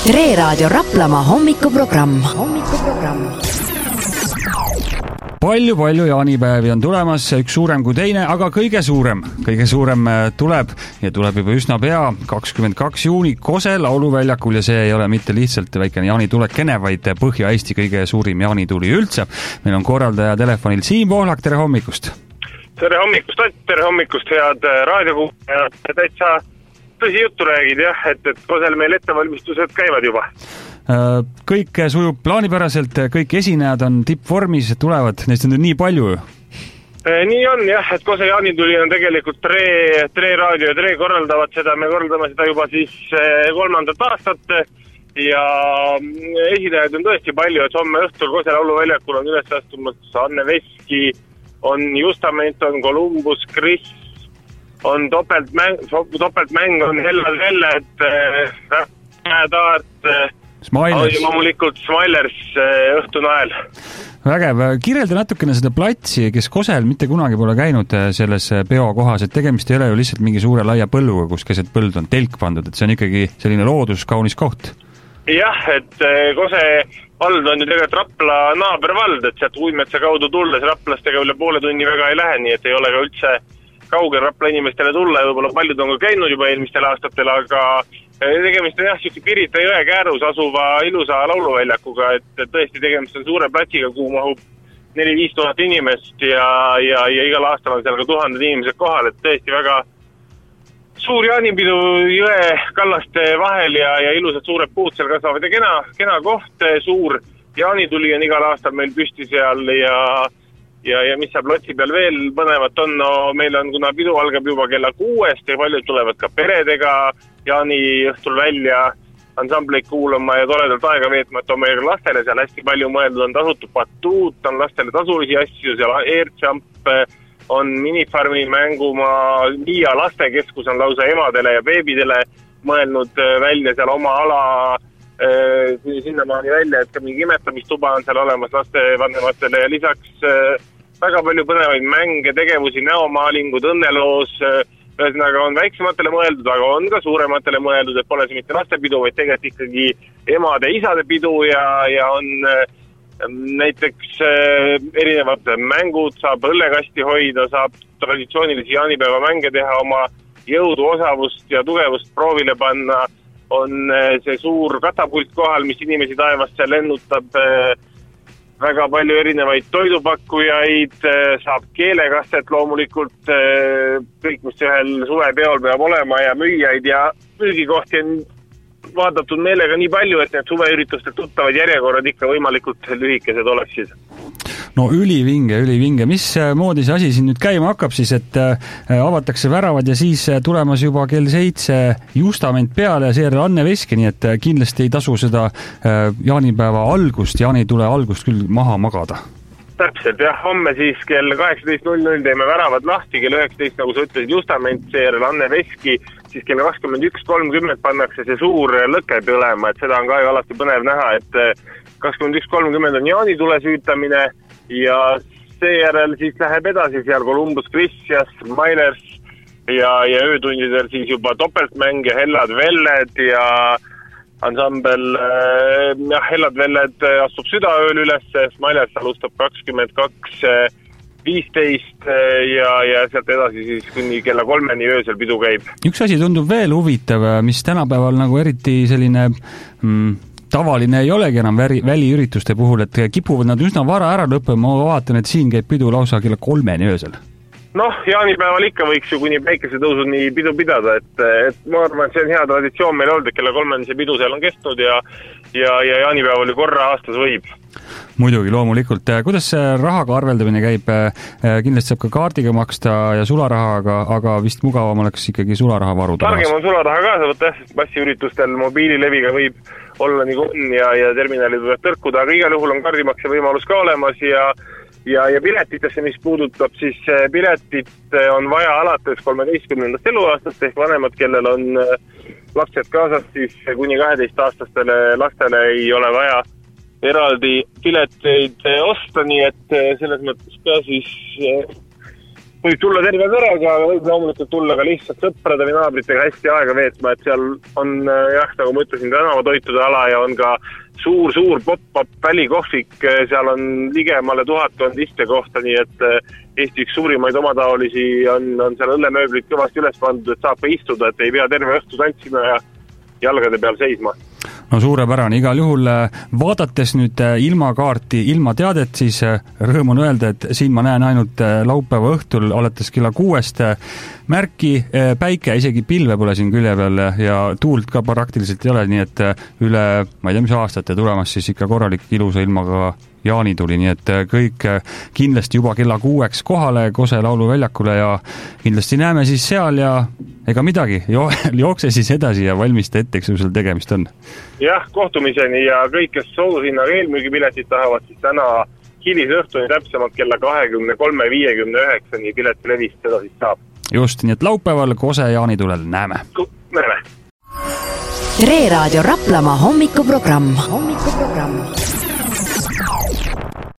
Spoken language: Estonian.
Tre Raadio Raplamaa hommikuprogramm. Palju jaanipäevi on tulemas, üks suurem kui teine, aga kõige suurem tuleb ja tuleb juba üsna pea, 22 juuni Kose lauluväljakul ja see ei ole mitte lihtsalt väikene jaanitulekene, vaid Põhja-Eesti kõige suurim jaanituli üldse. Meil on korraldaja telefonil Siim Pohlak, tere hommikust! Tere hommikust, head raadiokuulajad, täitsa tõsi juttu räägid, jah, et Kosel meil ettevalmistused käivad juba. Kõik sujub plaanipäraselt, kõik esinejad on tippvormis, tulevad, neist on nii palju ju? Nii on jah, et Kose jaanituli on tegelikult Tre Raadio ja Tre korraldavad seda, me korraldame seda juba siis 3. aastat ja esinejaid on tõesti palju, et homme õhtul Kose lauluväljakul on üles astumas Anne Veski, on Justament, on Columbus, Chris, on topeltmäng, on Hellad Vellet, Taart, loomulikult Smilers õhtunael. Vägev, kirjelda natukene seda platsi, kes Kosel mitte kunagi pole käinud selles peokohas, et tegemist ei ole ju lihtsalt mingi suure laia põlluga, kus keset põld on telk pandud, et see on ikkagi selline looduskaunis koht. Jah, et Kose vald on ju tegelikult Rapla naabervald, et sealt Uimetsa kaudu tulles Raplastega üle poole tunni väga ei lähe, nii et ei ole ka üldse kaugel Rapla inimestele tulla ja võib-olla paljud on ka käinud juba eelmistel aastatel, aga tegemist on jah, Pirita jõe käärus asuva ilusa lauluväljakuga, et tõesti tegemist on suure platsiga, kuhu mahub 4-5 tuhat inimest ja igal aastal on seal ka 1000 inimesed kohal, et tõesti väga suur jaanipidu jõe kallaste vahel ja ilusad suured puud seal kasvavad ja kena koht, suur jaanituli on igal aastal meil püsti seal ja mis seal platsi peal veel põnevat on, no meil on, kuna pidu algab juba kella 6 ja paljud tulevad ka peredega jaani õhtul välja ansambleid kuulama ja toredalt aega veetma, et on meil lastele seal hästi palju mõeldud, on tasutud batuut, on lastele tasulisi asju, seal airjump, on minifarmi mängumaa, Miia lastekeskus on lausa emadele ja beebidele mõelnud välja seal oma ala sinnamaani välja, et ka mingi imetamistuba on seal olemas lastevanematele ja lisaks väga palju põnevaid mänge, tegevusi, näomaalingud, õnneloos, ühesõnaga on väiksematele mõeldud, aga on ka suurematele mõeldud, et pole see mitte lastepidu, vaid tegelikult ikkagi emade ja isade pidu ja on näiteks erinevad mängud, saab õllekasti hoida, saab traditsioonilisi jaanipäeva mänge teha, oma jõudu, osavust ja tugevust proovile panna, on see suur katapult kohal, mis inimesi taevasse lennutab, väga palju erinevaid toidupakkujaid, saab keelekastet loomulikult, kõik, mis ühel suvepeol peab olema ja müüjaid ja müügikohti on vaadatud meelega nii palju, et need suveüritustelt tuttavad järjekorrad ikka võimalikult lühikesed oleksid. No ülivinge. Mis moodi see asi siin nüüd käima hakkab siis, et avatakse väravad ja siis tulemas juba kell 7 Justament peale ja seejärel Anne Veski, nii et kindlasti ei tasu seda jaanipäeva algust, jaanitule algust küll maha magada. Täpselt, jah, homme siis kell 18.00 teeme väravad lahti, kell 19, nagu sa ütlesid, Justament, seejärel Anne Veski, siis kell 21.30 pannakse see suur lõke põlema, et seda on ka ju alati põnev näha, et 21.30 on jaanitule süütamine ja seejärel siis läheb edasi seal Columbus, Chris ja Smilers ja öötundidel siis juba topeltmäng ja Hellad Vellet ja ansambel Hellad Vellet astub südaööl üles, Smilers alustab 22.15 ja sealt edasi siis kuni kella 3-ni öösel pidu käib. Üks asi tundub veel huvitav, mis tänapäeval nagu eriti selline tavaline ei olegi enam väliürituste puhul, et kipuvad nad üsna vara ära lõppema, ma vaatan, et siin käib pidu lausa kella 3-ni öösel. Noh, jaanipäeval ikka võiks ju kuni päikesetõusuni pidu pidada, et ma arvan, et see on hea traditsioon meil olnud, et kella 3-ni see pidu seal on kestnud ja jaanipäeval ju korra aastas võib. Muidugi, loomulikult. Kuidas rahaga arveldamine käib? Kindlasti saab ka kaardiga maksta ja sularahaga, aga vist mugavam oleks ikkagi sularaha varuda. Targem on sularaha kaasa võtta, sest massiüritustel mobiilileviga võib olla nii kun ja terminalid võivad tõrkuda, aga igal juhul on kaardimakse võimalus ka olemas ja piletitesse, mis puudutab, siis piletit on vaja alates 13. eluaastast ehk vanemad, kellel on lapsed kaasas, siis kuni 12-aastastele lastele ei ole vaja eraldi pileteid osta, nii et selles mõttes ka siis võib tulla terve perega, aga võib loomulikult tulla ka lihtsalt sõprade või naabritega hästi aega veetma, et seal on nagu ma ütlesin, tänavatoitude ala ja on ka suur pop-up välikohvik, seal on ligemale 1000 istekohta, nii et Eesti üks suurimaid omataolisi on seal õllemööblit kõvasti üles pandud, et saab ka istuda, et ei pea terve õhtu tantsima ja jalgade peal seisma. No suurepärane, igal juhul vaadates nüüd ilmakaarti, ilma teadet, siis rõõm on öelda, et siin ma näen ainult laupäeva õhtul alates kella 6 märki, päike, isegi pilve pole siin külje peal ja tuult ka praktiliselt ei ole, nii et üle, ma ei tea, mis aastate tulemas siis ikka korralik ilusa ilmaga jaani tuli, nii et kõik kindlasti juba kella 6 kohale Kose lauluväljakule ja kindlasti näeme siis seal ja ega midagi, jookse siis edasi ja valmista ette, eks sul tegemist on. Jah, kohtumiseni ja kõik, kes soodushinnaga eelmüügipiletid tahavad, siis täna hilisõhtuni täpsemalt kella 23.59 piletilevist seda siis saab. Just, nii et laupäeval Kose jaanitulel näeme. Näeme. Tre Raadio Raplamaa hommikuprogramm.